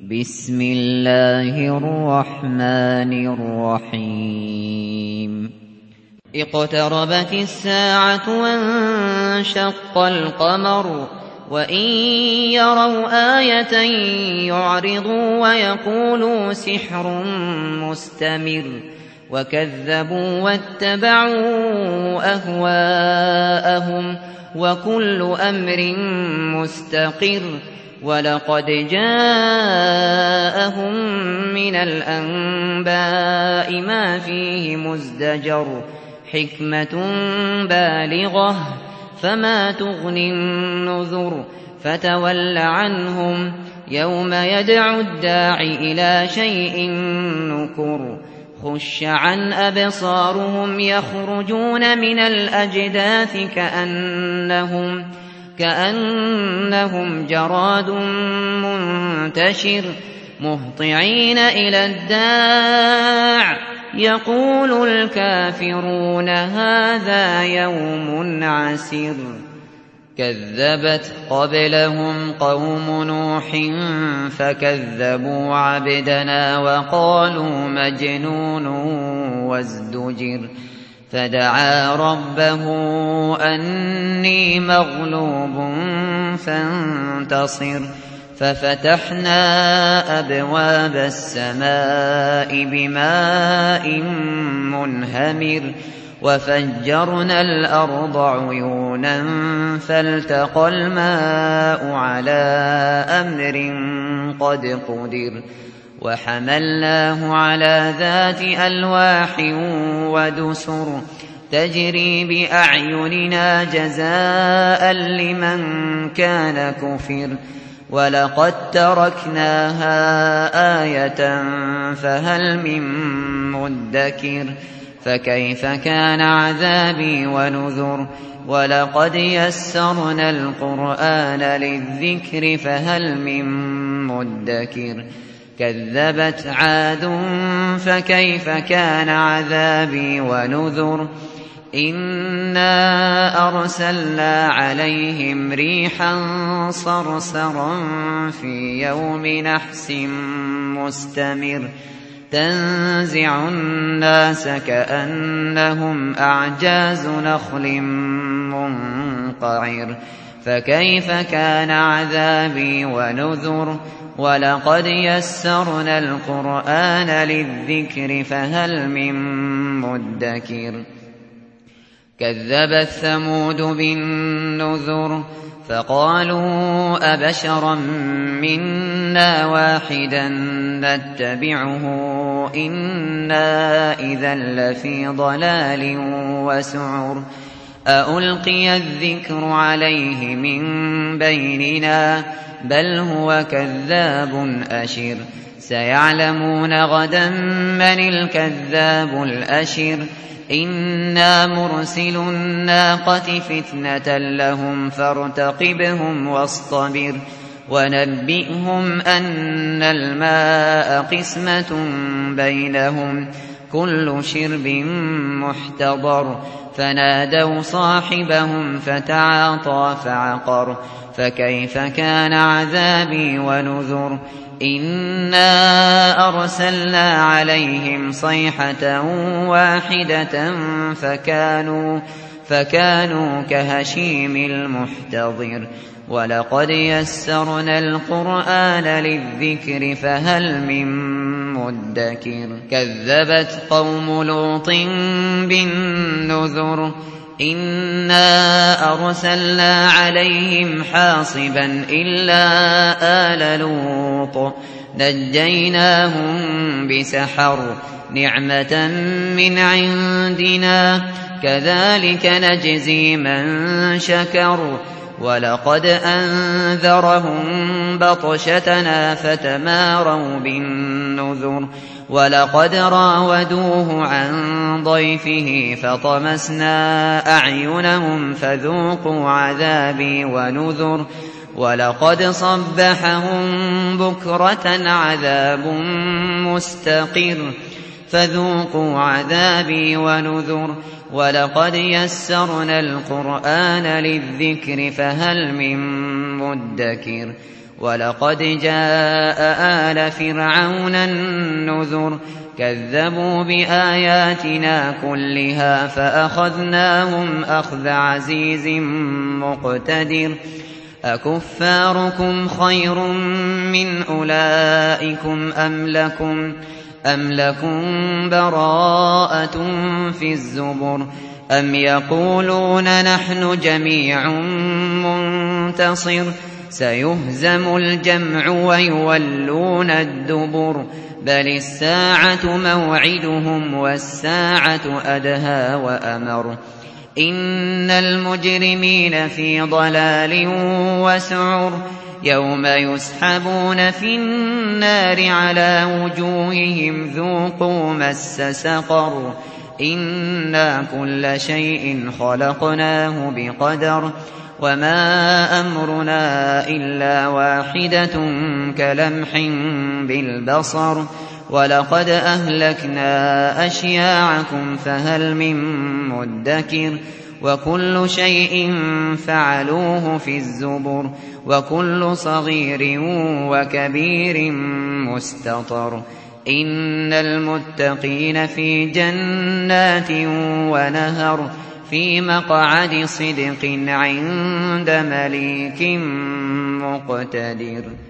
بسم الله الرحمن الرحيم اقتربت الساعة وانشق القمر وإن يروا آية يعرضوا ويقولوا سحر مستمر وكذبوا واتبعوا أهواءهم وكل أمر مستقر ولقد جاءهم من الأنباء ما فيه مزدجر حكمة بالغة فما تغني النذر فتول عنهم يوم يدعو الداع إلى شيء نكر خش عن أبصارهم يخرجون من الأجداث كأنهم جراد منتشر مهطعين إلى الداع يقول الكافرون هذا يوم عسر كذبت قبلهم قوم نوح فكذبوا عبدنا وقالوا مجنون وازدجر فدعا ربه أني مغلوب فانتصر ففتحنا أبواب السماء بماء منهمر وفجرنا الأرض عيونا فالتقى الماء على أمر قد قدر وحملناه على ذات ألواح ودسر تجري بأعيننا جزاء لمن كان كفر ولقد تركناها آية فهل من مدكر فكيف كان عذابي ونذر ولقد يسرنا القرآن للذكر فهل من مدكر كذبت عاد فكيف كان عذابي ونذر إنا أرسلنا عليهم ريحا صرصرا في يوم نحس مستمر تنزع الناس كأنهم أعجاز نخل منقعر فكيف كان عذابي ونذر ولقد يسرنا القرآن للذكر فهل من مدكر كذبت ثمود بالنذر فقالوا أبشرا منا واحدا نتبعه إنا إذا لفي ضلال وسعر أألقي الذكر عليه من بيننا بل هو كذاب أشر سيعلمون غدا من الكذاب الأشر إنا مرسل الناقة فتنة لهم فارتقبهم واصطبر ونبئهم أن الماء قسمة بينهم كل شرب محتضر فنادوا صاحبهم فتعاطى فعقر فكيف كان عذابي ونذر إنا أرسلنا عليهم صيحة واحدة فكانوا كهشيم المحتضر ولقد يسرنا القرآن للذكر فهل من مدكر كذبت قوم لوط بالنذر إنا أرسلنا عليهم حاصبا إلا آل لوط نجيناهم بسحر نعمة من عندنا كذلك نجزي من شكر ولقد أنذرهم بطشتنا فتماروا بالنذر ولقد راودوه عن ضيفه فطمسنا أعينهم فذوقوا عذابي ونذر ولقد صبحهم بكرة عذاب مستقر فذوقوا عذابي ونذر ولقد يسرنا القرآن للذكر فهل من مدكر ولقد جاء آل فرعون النذر كذبوا بآياتنا كلها فأخذناهم أخذ عزيز مقتدر أكفاركم خير من أولئكم أم لكم براءة في الزبر أم يقولون نحن جميع منتصر سيهزم الجمع ويولون الدبر بل الساعة موعدهم والساعة أدهى وأمر إن المجرمين في ضلال وسعر يوم يسحبون في النار على وجوههم ذوقوا مس سقر إنا كل شيء خلقناه بقدر وما أمرنا إلا واحدة كلمح بالبصر ولقد أهلكنا أشياعكم فهل من مدكر وكل شيء فعلوه في الزبر وكل صغير وكبير مستطر إن المتقين في جنات ونهر في مقعد صدق عند مليك مقتدر